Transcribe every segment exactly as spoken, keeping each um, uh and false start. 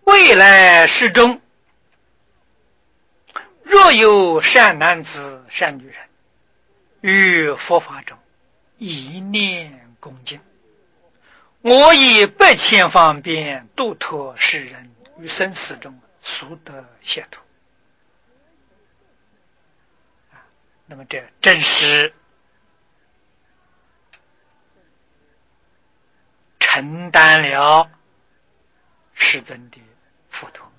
未来世中，若有善男子、善女人，于佛法中一念恭敬，我以百千方便度脱世人于生死中速得解脱。那么这正是承担了世尊的付托。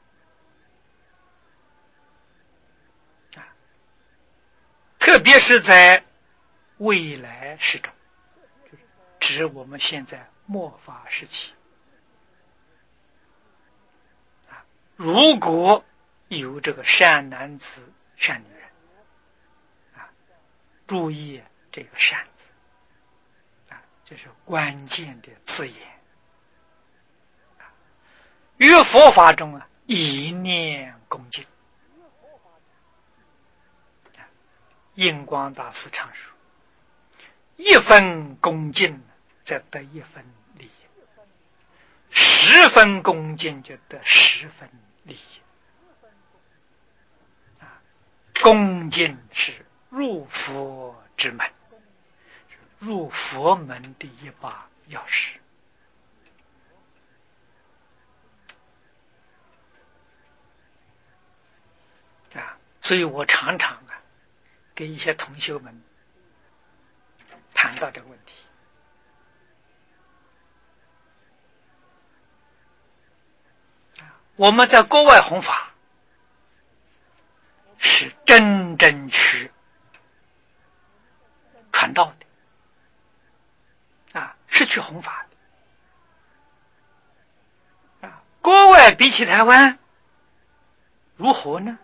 特别是在未来世中，就是指我们现在末法时期，如果有这个善男子、善女人，啊，注意这个善字，啊，这是关键的字眼。于佛法中啊，一念恭敬。印光大师常说，一分恭敬则得一分利益，十分恭敬就得十分利益。恭敬是入佛之门，入佛门的一把钥匙。啊，所以我常常啊给一些同学们谈到这个问题。我们在国外弘法是真正去传道的，啊，是去弘法的。啊，国外比起台湾如何呢？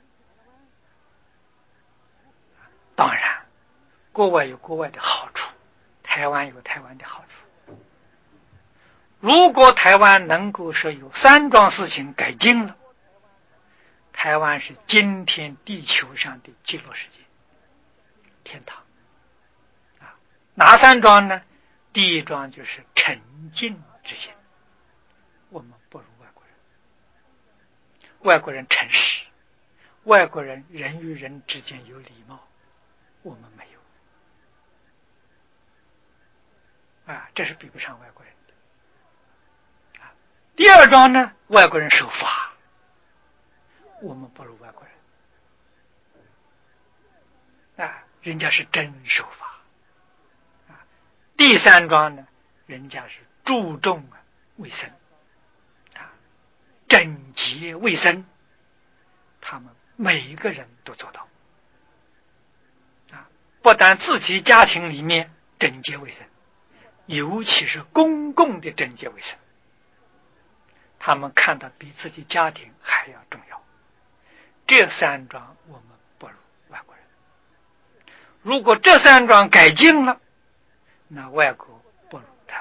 当然，国外有国外的好处，台湾有台湾的好处。如果台湾能够说有三桩事情改进了，台湾是今天地球上的极乐世界，天堂。啊，哪三桩呢？第一桩就是沉静之心，我们不如外国人。外国人诚实，外国人人与人之间有礼貌，我们没有。啊，这是比不上外国人的。啊，第二桩呢，外国人守法，我们不如外国人。啊，人家是真守法。啊，第三桩呢，人家是注重啊卫生，啊，整洁卫生，他们每一个人都做到。啊，不但自己家庭里面整洁卫生，尤其是公共的整洁卫生，他们看得比自己家庭还要重要。这三桩我们不如外国人。如果这三桩改进了，那外国不如台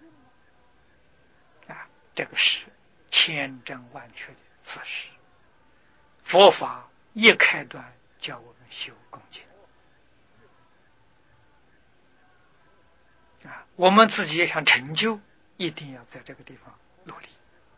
湾。啊，这个是千真万确的事实。佛法一开端叫我们修恭敬。啊，我们自己也想成就，一定要在这个地方努力。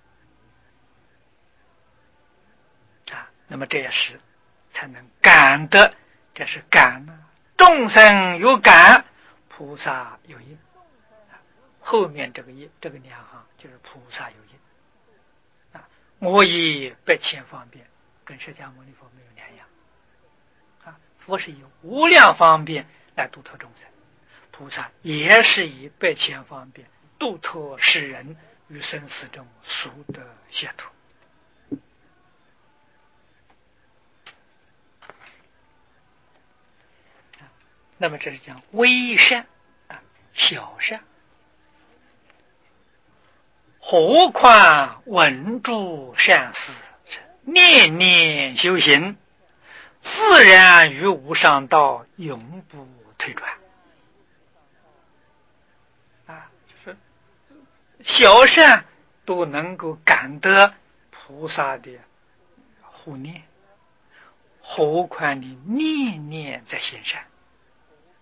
啊，那么这也是才能感得，这是感呢，众生有感，菩萨有因。后面这个因，这个两行就是菩萨有因。啊，我以百千方便，跟释迦牟尼佛没有两样。啊，佛是以无量方便来度脱众生，菩萨也是以百千方便度脱世人于生死中速得解脱。那么这是讲微善啊，小善，何况稳住善事，念念修行，自然于无上道永不退转。啊，就是小善都能够感得菩萨的护念，何况你念念在行善。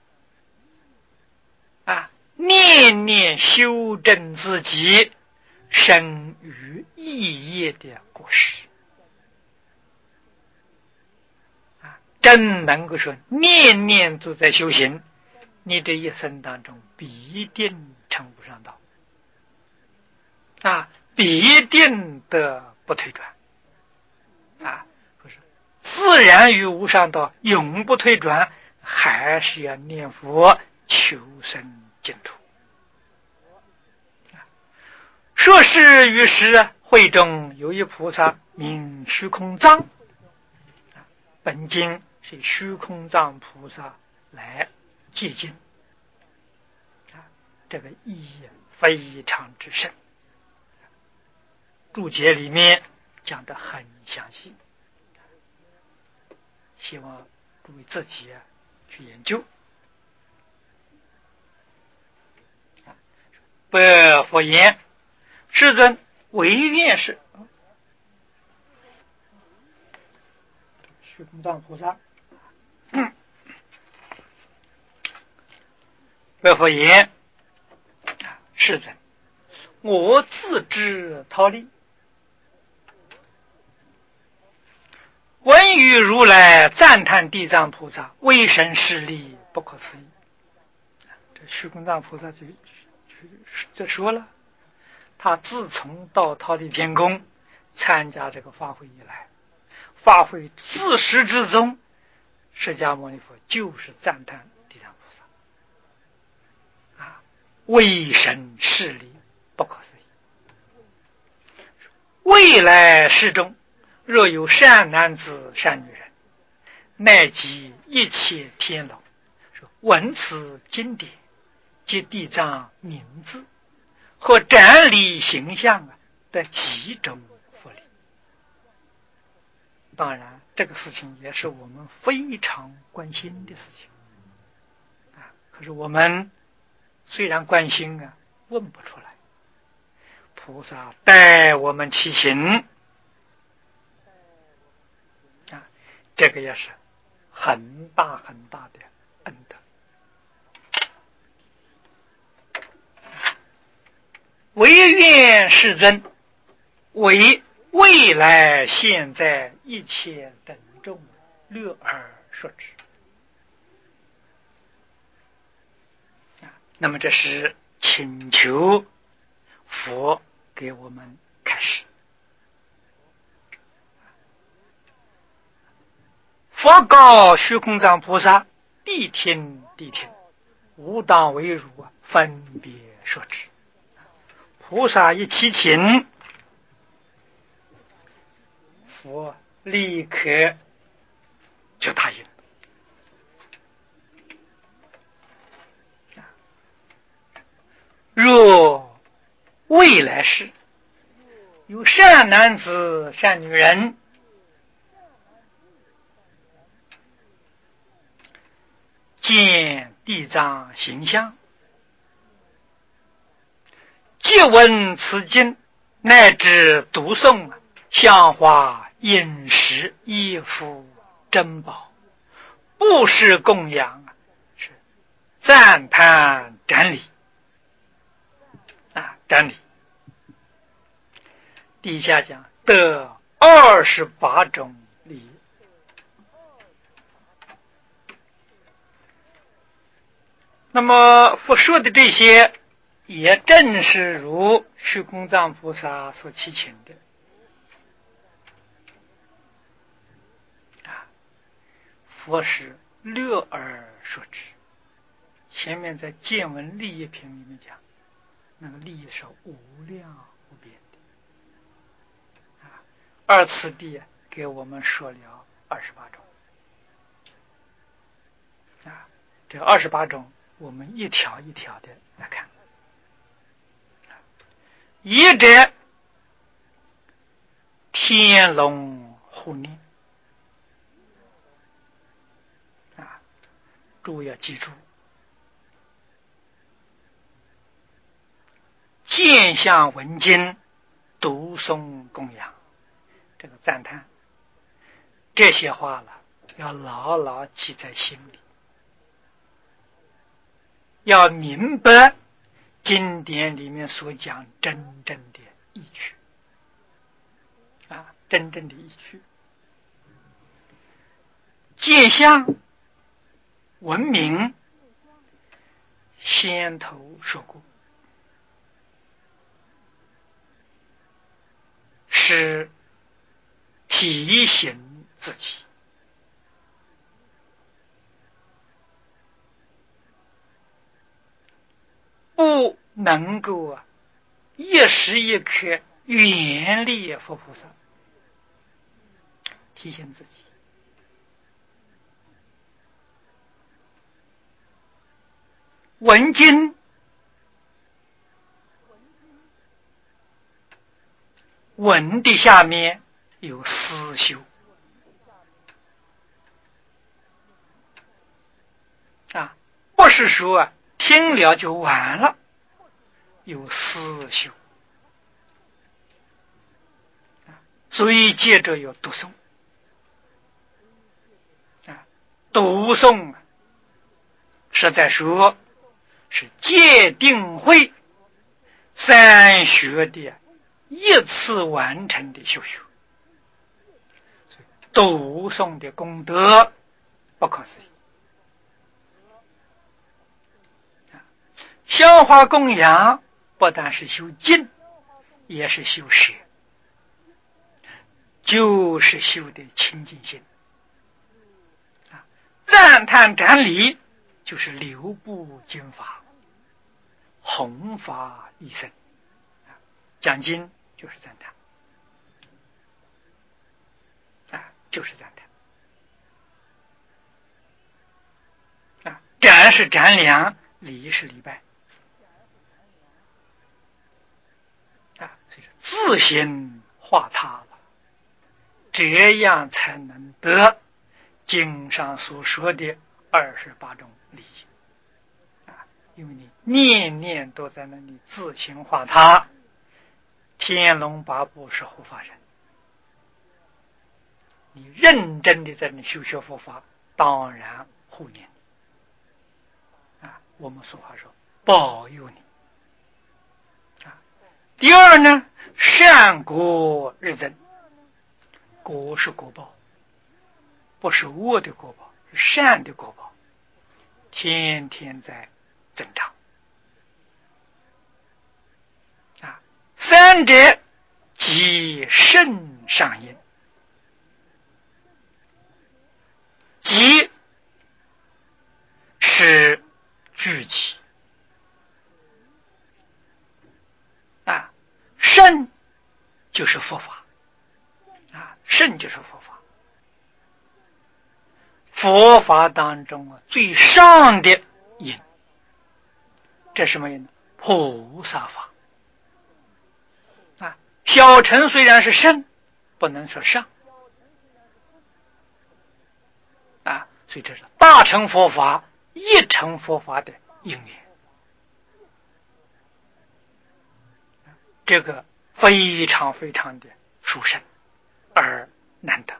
啊，念念修正自己， 生于异业的果实啊！真能够说念念都在修行，你这一生当中必定成无上道啊，必定的不退转啊！不是自然于无上道，永不退转，还是要念佛求生净土。说是于时，会中有一菩萨名虚空藏，本经是虚空藏菩萨来接近啊，这个意义非常之深。注解里面讲得很详细，希望诸位自己去研究。白佛言：世尊，唯愿是虚空藏菩萨。白佛言：世尊，我自知忉利，闻于如来赞叹地藏菩萨威神势力不可思议。这虚空藏菩萨就就说了，他自从到忉利天宫参加这个法会以来，法会自始至终，释迦牟尼佛就是赞叹地藏菩萨啊，威神势力不可思议。未来世中，若有善男子善女人，乃及一切天龙，说闻此经典及地藏名字和展礼形象啊的几种福利。当然这个事情也是我们非常关心的事情啊，可是我们虽然关心啊，问不出来。菩萨代我们祈请啊，这个也是很大很大的恩德。唯愿世尊为未来现在一切等众略而说之啊，那么这是请求佛给我们开示。佛告虚空藏菩萨：谛听谛听，吾当为汝分别说之。菩萨一祈请，佛立刻就答应。若未来世有善男子善女人，见地藏形象，借闻此经，乃至读诵香花饮食衣服珍宝，布施供养，是赞叹展礼啊，展礼。底下讲得二十八种礼。那么佛说的这些，也正是如虚空藏菩萨所祈请的啊。佛是略而说之。前面在见闻利益品里面讲，那个利益是无量无边的啊。二次第给我们说了二十八种啊，这二十八种我们一条一条的来看。一者天龙护念啊，诸位要记住，见相闻经读诵供养，这个赞叹，这些话了要牢牢记在心里，要明白经典里面所讲真正的意趣啊，真正的意趣。戒相文明先头说过，是提醒自己不能够啊一时一刻远离佛菩萨，提醒自己闻经闻的下面有思修啊，不是说啊听了就完了，有思修，所以接着有读诵啊，读诵啊，实在说是戒定慧三学的一次完成的修学，读诵的功德不可思议。香花供养不但是修静，也是修舍，就是修的清净心。赞叹展礼就是流布经法，弘法利生，讲经就是赞叹啊，就是赞叹啊，展是展粮，礼是礼拜啊，所以自心化他了，这样才能得经上所说的二十八种利益啊！因为你念念都在那里自行化他，天龙八部是护法人，你认真的在那修学佛法，当然护念你啊！我们俗话说保佑你啊！第二呢，善果日增，果是果报，不是恶的果报，是善的果报，天天在增长啊！三者即圣上因，即是聚集啊，圣就是佛法啊，圣就是佛法。佛法当中啊，最上的因，这是什么因呢？菩萨法啊。小乘虽然是圣，不能说上啊，所以这是大乘佛法、一乘佛法的因缘，这个非常非常的殊胜而难得。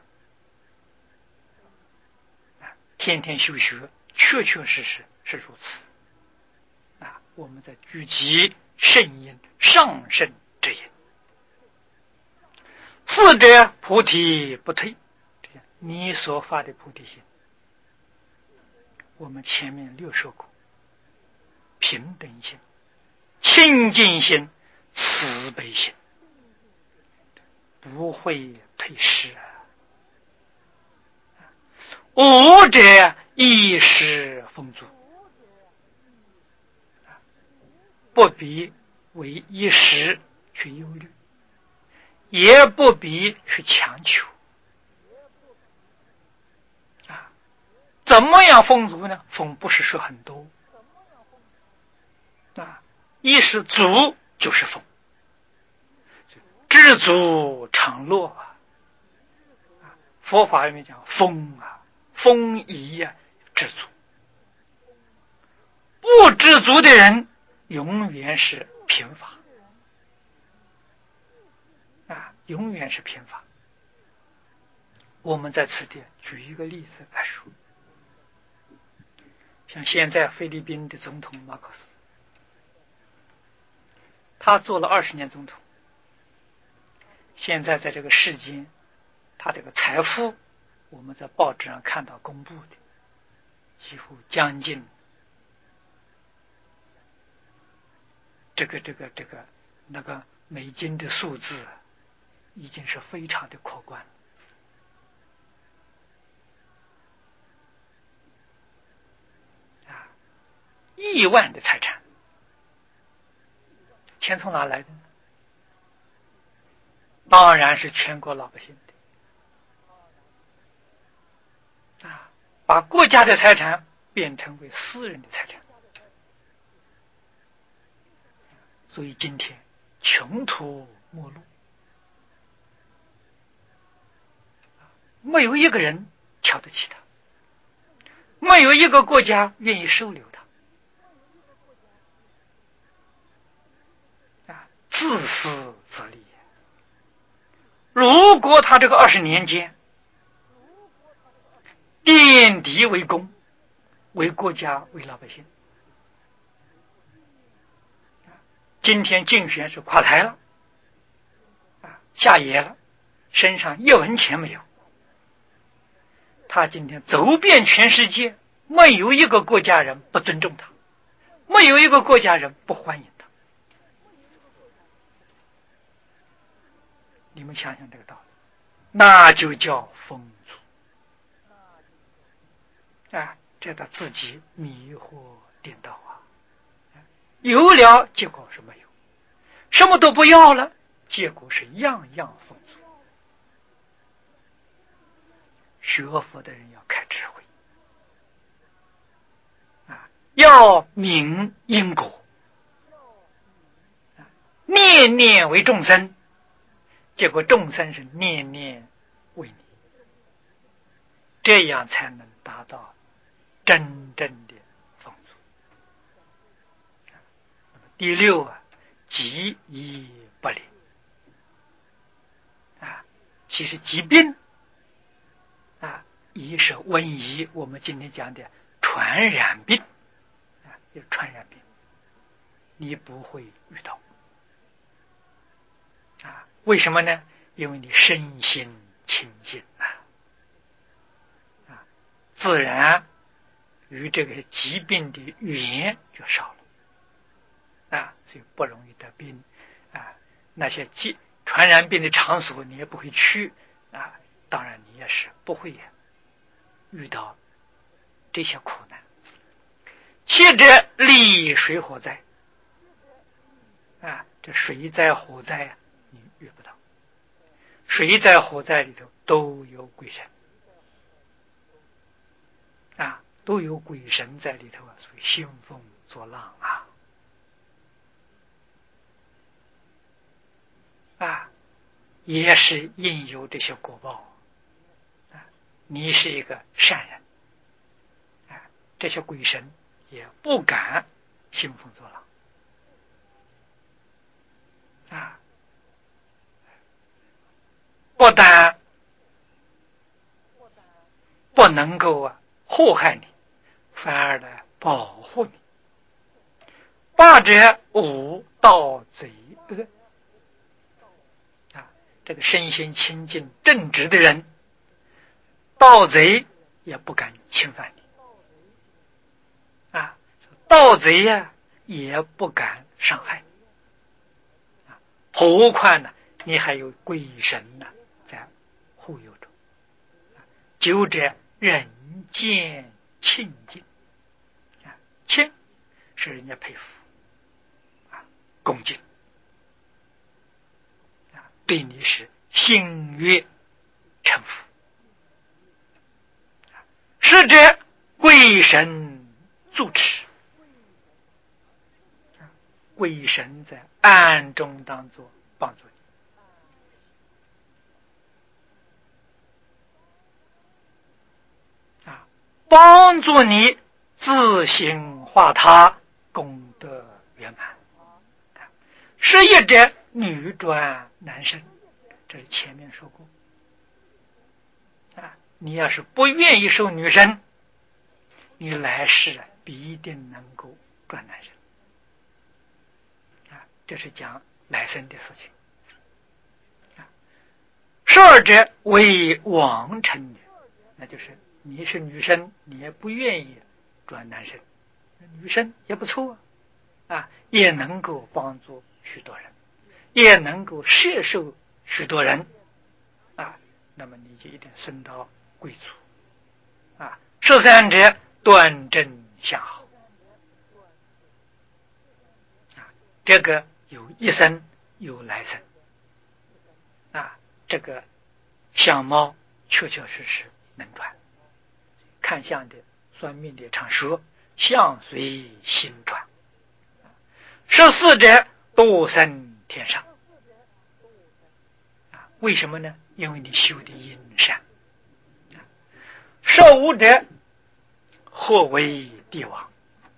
天天修学，确确实实是如此啊！我们在聚集圣因上圣之因，四者菩提不退，你所发的菩提心，我们前面六说过，平等心、清净心、慈悲心，不会退失啊！五者一时丰足，不必为一时去忧虑，也不必去强求啊。怎么样丰足呢？丰不是说很多啊，一时足就是丰，知足常乐啊。佛法里面讲丰啊，丰宜啊，知足。不知足的人永远是贫乏啊，永远是贫乏。我们在此地举一个例子来说，像现在菲律宾的总统马可斯，他做了二十年总统， 现在在这个世间，他这个财富，我们在报纸上看到公布的，几乎将近这个这个这个那个美金的数字，已经是非常的可观。啊，亿万的财产，钱从哪来的呢？当然是全国老百姓的。啊，把国家的财产变成为私人的财产，所以今天穷途末路，没有一个人瞧得起他，没有一个国家愿意收留他。啊，自私自利。如果他这个二十年间奠底为公，为国家，为老百姓，今天竞选是垮台了，啊，下野了，身上一文钱没有。他今天走遍全世界，没有一个国家人不尊重他，没有一个国家人不欢迎他。你们想想这个道理，那就叫风俗。啊，这他自己迷惑颠倒啊！有了，结果是没有；什么都不要了，结果是样样丰足。学佛的人要开智慧啊，要明因果，念念为众生，结果众生是念念为你，这样才能达到真正的丰足。第六啊，疾医不灵啊，其实疾病啊，一是瘟疫，我们今天讲的传染病啊，有传染病，你不会遇到啊？为什么呢？因为你身心清净啊，啊，自然与这个疾病的缘就少了啊，所以不容易得病啊。那些疾传染病的场所你也不会去啊，当然你也是不会遇到这些苦难。七者利水火灾啊，这水灾火灾啊，你遇不到。水灾火灾里头都有鬼神啊，都有鬼神在里头啊，所以兴风作浪啊啊，也是应有这些果报啊。你是一个善人啊，这些鬼神也不敢兴风作浪啊，不但不能够啊祸害你，反而来保护你。八者无盗贼啊，这个身心清净正直的人，盗贼也不敢侵犯你啊，盗贼呀、啊、也不敢伤害你啊，何况呢，你还有鬼神呢在护佑着，九者人间清净啊，清是人家佩服啊，恭敬啊，对你是心悦诚服。十者鬼神助持，鬼神在暗中当作帮助你啊，帮助你自行化他，功德圆满。十一者女转男生，这是前面说过啊，你要是不愿意受女生，你来世必定能够转男生啊，这是讲来生的事情啊。 二者为王臣女，那就是你是女生，你也不愿意转男生，女生也不错啊，也能够帮助许多人，也能够摄受许多人啊，那么你就一定升到贵族啊。十三者端正相好啊，这个有一生有来生啊，这个相貌确确实实能转。看相的算命的常说相随心转。十四者多生天上啊，为什么呢？因为你修的阴善。十五者或为帝王，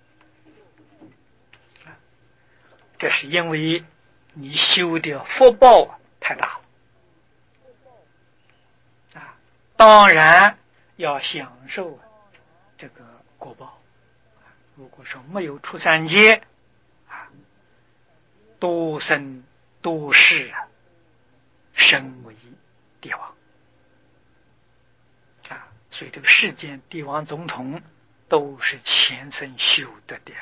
这是因为你修的福报太大了啊，当然要享受这个果报。如果说没有出三界啊，多生多世啊，身为帝王啊，所以这个世间帝王总统都是前生修得的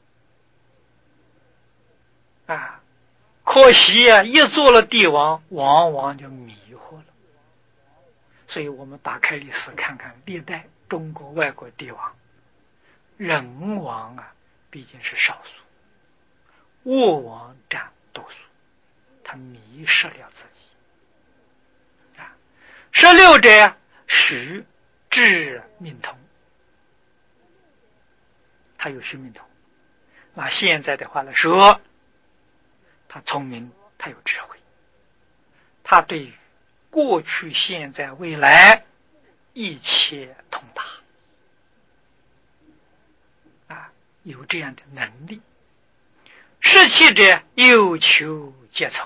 啊。可惜啊，一做了帝王，往往就迷惑了。所以我们打开历史看看历代中国外国帝王，人王啊毕竟是少数，恶王占多数，他迷失了自己啊。十六者实智命通，他有虚命通。那现在的话来说，他聪明，他有智慧，他对于过去现在未来一切通达啊，有这样的能力。十七者有求皆从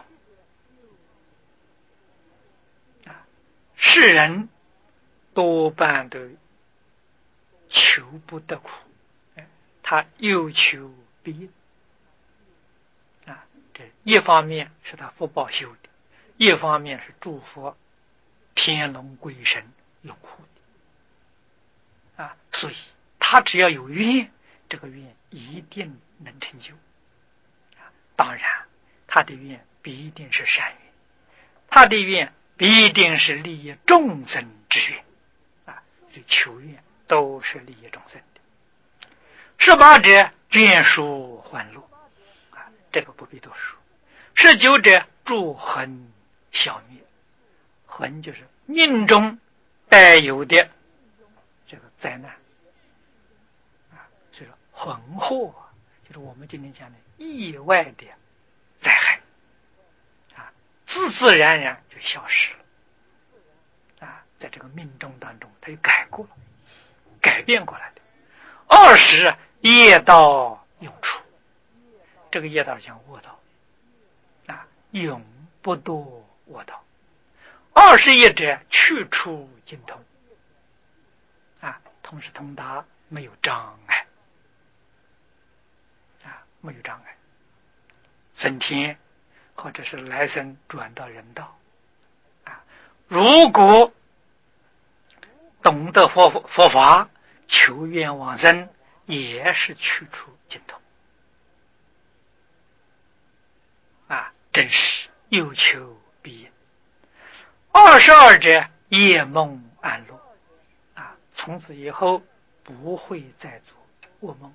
啊，世人多半都求不得苦，他有求必应啊。这一方面是他福报修的，一方面是祝福天龙鬼神拥护的啊。所以他只要有愿，这个愿一定能成就啊。当然他的愿必定是善愿，他的愿必定是利益众生之愿啊。所以求愿都是利益众生的。十八者眷属欢乐啊，这个不必多说。十九者诸横消灭，横就是命中带有的这个灾难啊，所以说横祸就是我们今天讲的意外的灾害啊，自自然然就消失了啊，在这个命中当中，它就改过了，改变过来的。二十业道永出，这个业道像卧道啊，永不堕卧道。二十业者去除精通啊，同时通达，没有障碍啊，没有障碍。升天或者是来生转到人道啊，如果懂得佛佛法，求愿往生，也是去除精通啊，真是有求必应。二十二者夜梦安乐啊，从此以后不会再做噩梦。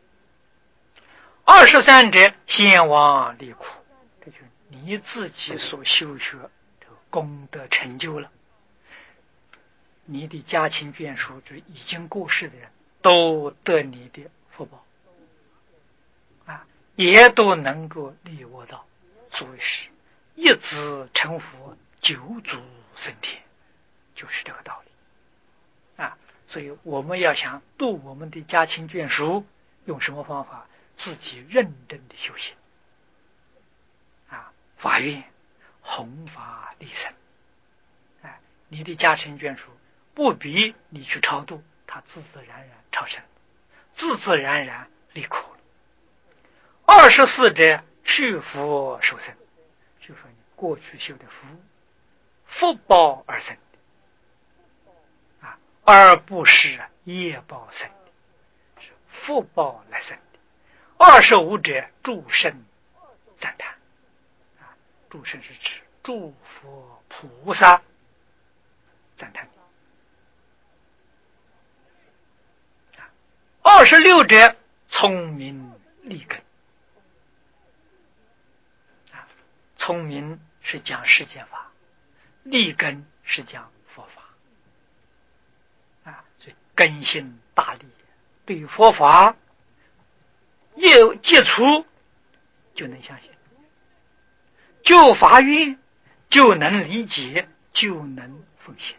二十三者先王离苦，这就是你自己所修学这个功德成就了，你的家亲眷属，就已经过世的人都得你的福报啊，也都能够离卧道，所以是一子成佛，九祖升天，就是这个道理啊。所以我们要想度我们的家亲眷属，用什么方法？自己认真的修行啊，发愿弘法利生，哎，你的家亲眷属不逼你去超度，他自自然然超生，自自然然离苦了。二十四者去福受生，就说你过去修的福福报而生的啊，而不是业报生的，是福报来生的。二十五者诸圣赞叹啊，诸圣是指诸佛菩萨赞叹。二十六者聪明利根啊，聪明是讲世间法，利根是讲佛法啊，所以根性大利，对于佛法一接触就能相信，就发愿就能理解，就能奉献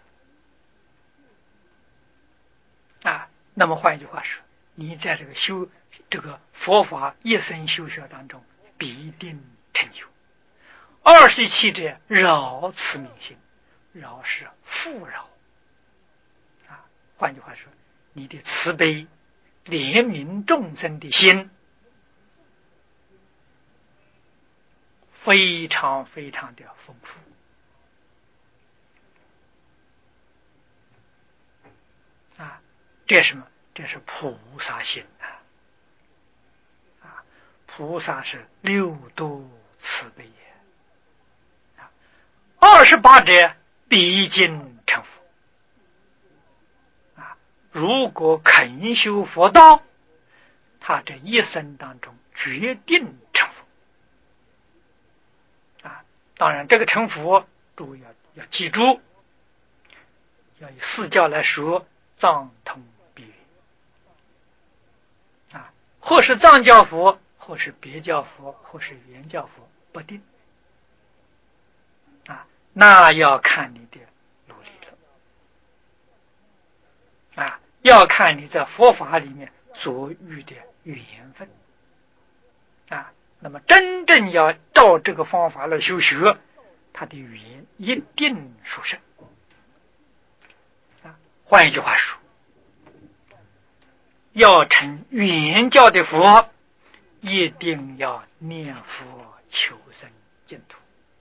啊。那么换一句话说，你在这个修这个佛法一生修学当中必定成就。二十七者饶慈悯心，饶是富饶啊。换句话说，你的慈悲怜悯众生的心非常非常的丰富啊。这是什么？这是菩萨心啊！啊，菩萨是六度慈悲也啊。二十八者必经成佛啊！如果肯修佛道，他这一生当中决定成佛啊！当然，这个成佛，诸位要要记住，要以四教来说，藏通别圆啊，或是藏教佛，或是别教佛，或是原教佛，不定啊，那要看你的努力了啊，要看你在佛法里面所遇的缘分啊。那么真正要照这个方法来修学，他的语言一定殊胜啊。换一句话说，要成原教的佛，一定要念佛求生净土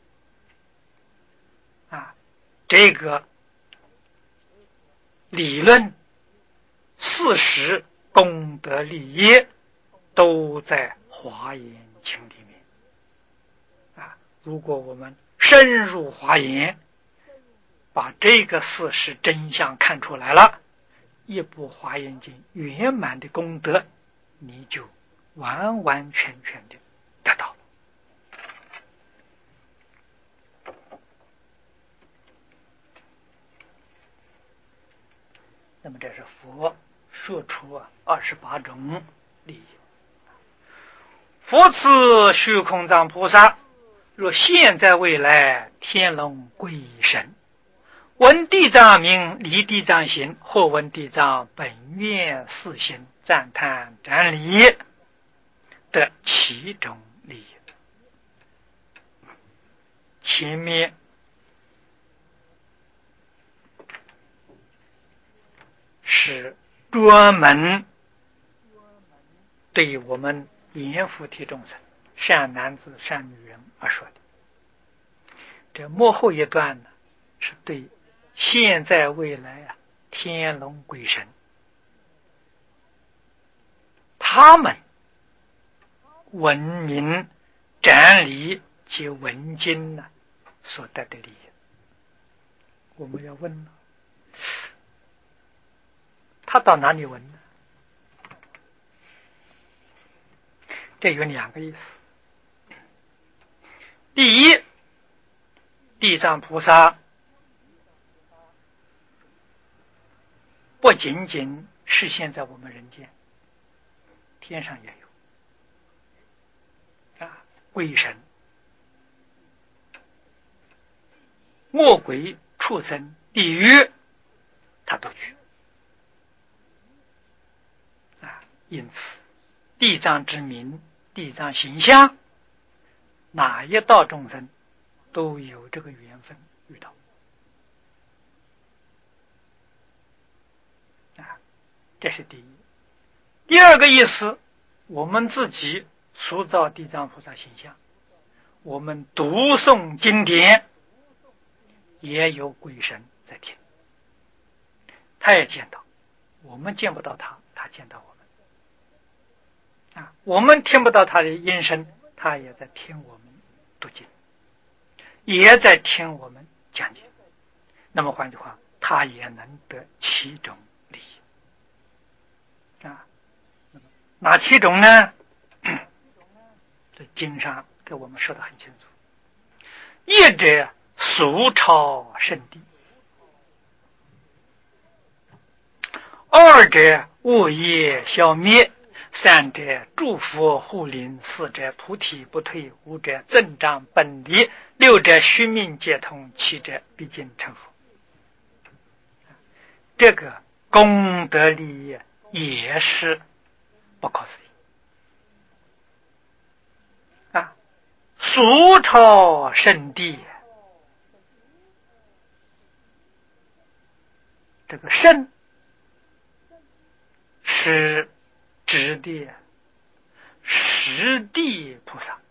啊！这个理论、事实、功德、利益都在华严经里面啊！如果我们深入华严，把这个事实真相看出来了，一部华严经圆满的功德，你就完完全全的得到了。那么这是佛说出二十八种利益。佛赐虚空藏菩萨，若现在未来天龙归神，闻地藏名，离地藏行，或闻地藏本愿四行，赞叹瞻礼，得其中利益。前面是专门对我们阎浮提众生、善男子、善女人而说的，这末后一段呢，是对现在未来啊天龙鬼神他们闻名瞻礼及闻经呢所得的利益。我们要问了，他到哪里闻呢？这有两个意思。第一，地藏菩萨不仅仅是现在我们人间，天上也有啊，鬼神、恶鬼、畜生、地狱，他都去啊。因此，地藏之名、地藏形象，哪一道众生都有这个缘分遇到啊，这是第一。第二个意思，我们自己塑造地藏菩萨形象，我们读诵经典， 也有鬼神在听，他也见到，我们见不到他，他见到我们啊，我们听不到他的音声，他也在听我们读经，也在听我们讲经。那么换句话，他也能得其中利益啊。哪七种呢？这经上给我们说得很清楚。一者俗超圣地，二者恶业消灭，三者诸佛护临，四者菩提不退，五者增长本力，六者虚命皆通，七者毕竟成佛。这个功德利益也是不可思议啊！俗超圣地，这个圣是指的实地菩萨